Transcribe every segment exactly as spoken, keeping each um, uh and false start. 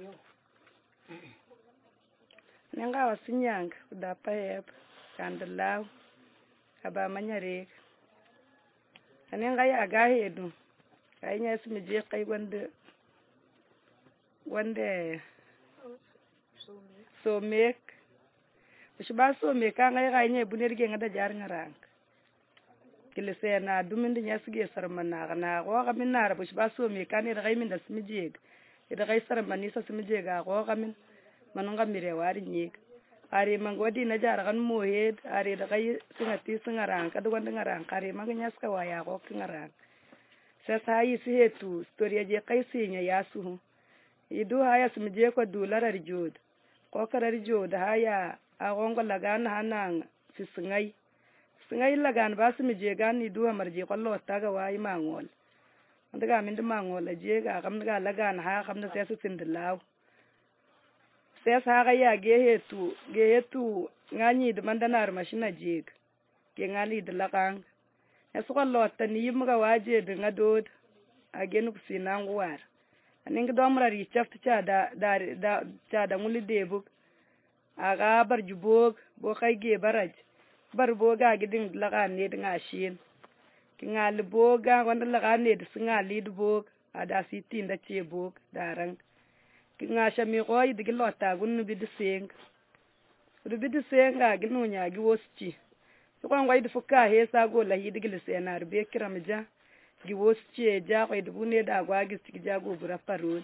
Nenga wasinyang dapa hep kandlaw aba manyarek nenga ya gahedu kainya smije kai wande wande somek Bishba somek anga kainya bunir ge ngada jar ngarang kilise na dumindi nyasige sarmana na go gamin nar bishba somek kan ida kai minda smije ida kai sarmani sa smije ga go gamin manunga mire wari nyik ari mangodi na jar kan mohed ari da kai singati singarang kadu wanda ngarang kare maganya ska waya go ngarang sasa yi sihetu storia je kai sinya yasu idu haya smije ko dular arjud ko karar jod haya agongo lagan hanang sisingai singai lagan ba smije gan idu amarje ko lo taga wai mangol ndaga min mangol je ga kam daga lagan ha kam da sai sindilaw sai sa ga ya gehetu gehetu ngani de mandanar mashina jig ke ngali de lakang esu ko lotta ni yimga waje de ngadod agenu kusinangwar aning domra ri chafta cha da da cha da nguli debu aga bar jubog bo kai ge baraj bar boga gidin lagan ne dinga shin ki ngal boga wanda lagan ne de singali de bog ada sitin da che bog darang ki ngasha mi koy de lota gun bi de seng du bi de senga ginu nya gi woschi so ko ngoy de fuka he sa go la hidi gil senar be kiramja gi woschi ja koy de bune da gwa gi sti ja go bura parud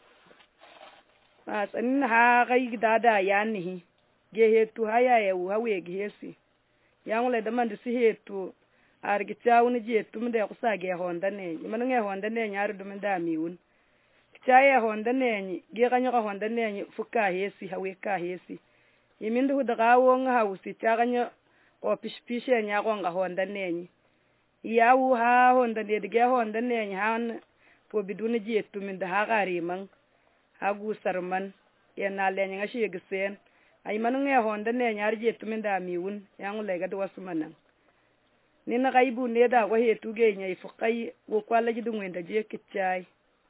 as an ha gai dada yani ge he tu haya ya wa we ge hesi yang le da man de si he tu ar gi chawni je tum de ko sa ge honda ne man nge honda ne nyar dum da miun chaya honda ne ge ganyo ko honda ne fuka hesi hawe ka hesi yimindu da gawo nga hausi chaganyo ko pishpishe nya ko nga honda ne ya wu ha honda ne ge honda ne han po biduni je tum da ha gari man hagu sarman yana le nya shi gisen ay manu nge honda ne nyar je tum da miun yang le ga do wasmanan ni na gaibu ne da ko he tuge nya ifukai wo kwala ji dungwenda je kichai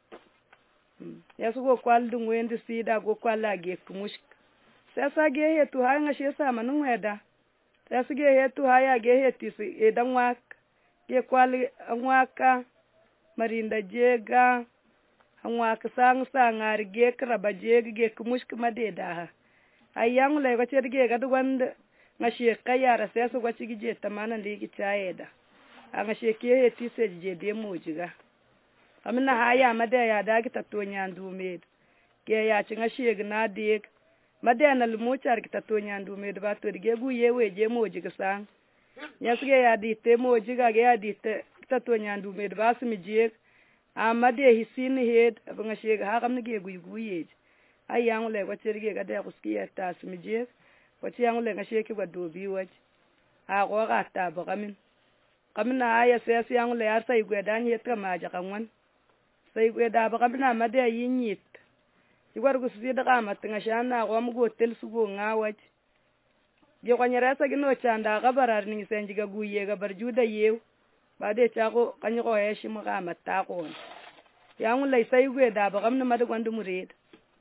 yasu go kwal dungwenda sida go kwala ge kumush sasa ge he tu ha nga shi sa manu weda sasa ge he tu ha ya ge he ti e danwak ge kwal anwaka marinda jega anwaka sang sangar ge kraba jega ge kumush kuma de da ayang le ko cherge ga duwand ngashi kayara sasa go chigi je tamana ndi ki chaeda anga she ke he ti se je de mojiga amina haya made ya da ki tatonya ndume ge ya chinga she gna de made na lumuchar ki tatonya ndume ba to ge gu yewe je mojiga sang nyasge ya di te mojiga ge ya di te tatonya ndume ba smi je amade hisin hed abanga she ga kam ge gu gu ye ayang le ko cherge ga de kuskiya ta smi je ko chiang le ngashi ki gwado biwaj a go ga ta ba kamin kamina aya sai siang le ar sai gwedan yet ka ma ja kanwan sai gweda ba kamina ma de yinyit igwar gu si da kama tinga shana go mu go tel su go ngawaj je ko nyara sa gino chanda ga barar ni senji ga guye ga bar juda yew ba de cha ko kanyi ko he shi mu ga mata ko yang le sai gweda ba kamina ma de gwandu murid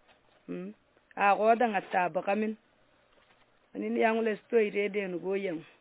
hm a go da ngata ba kamin ani yang le stoi de de no goyen